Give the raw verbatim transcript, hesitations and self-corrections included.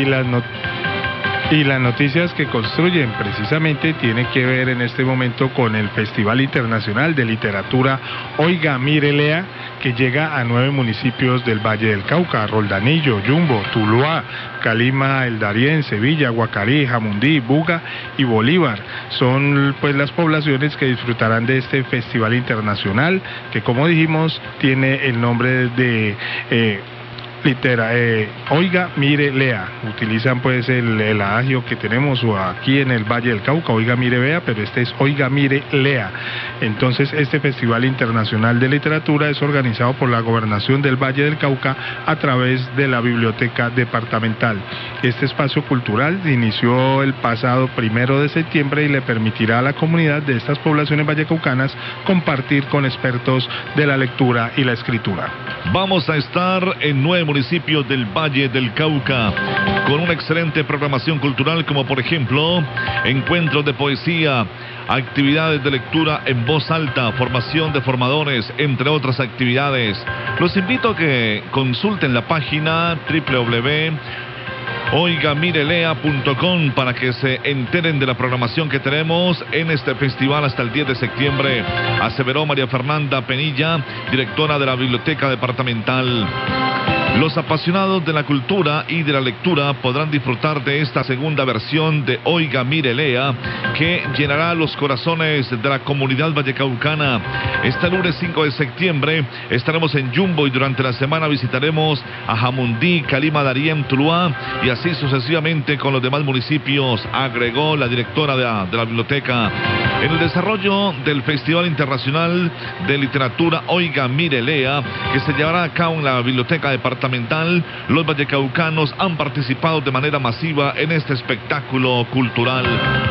las not- Y las noticias que construyen precisamente tiene que ver en este momento con el Festival Internacional de Literatura Oiga, Mire, Lea, que llega a nueve municipios del Valle del Cauca: Roldanillo, Yumbo, Tuluá, Calima, El Darién, Sevilla, Guacarí, Jamundí, Buga y Bolívar. Son pues las poblaciones que disfrutarán de este Festival Internacional, que, como dijimos, tiene el nombre de... Eh, Litera, eh, oiga, mire, lea. Utilizan pues el, el adagio que tenemos aquí en el Valle del Cauca: oiga, mire, vea, pero este es oiga, mire, lea. Entonces, este Festival Internacional de Literatura es organizado por la Gobernación del Valle del Cauca a través de la Biblioteca Departamental. Este espacio cultural inició el pasado primero de septiembre y le permitirá a la comunidad de estas poblaciones vallecaucanas compartir con expertos de la lectura y la escritura. Vamos a estar en nueve municipios del Valle del Cauca con una excelente programación cultural, como por ejemplo encuentros de poesía, actividades de lectura en voz alta, formación de formadores, entre otras actividades. Los invito a que consulten la página doble u doble u doble u punto oiga mire lea punto com para que se enteren de la programación que tenemos en este festival hasta el diez de septiembre, aseveró María Fernanda Penilla, directora de la Biblioteca Departamental. Los apasionados de la cultura y de la lectura podrán disfrutar de esta segunda versión de Oiga, Mire, Lea, que llenará los corazones de la comunidad vallecaucana. Este lunes cinco de septiembre estaremos en Yumbo y durante la semana visitaremos a Jamundí, Calima, Darién, Tuluá y así sucesivamente con los demás municipios, agregó la directora de la, de la biblioteca. En el desarrollo del Festival Internacional de Literatura Oiga, Mire, Lea, que se llevará a cabo en la Biblioteca Departamental, los vallecaucanos han participado de manera masiva en este espectáculo cultural.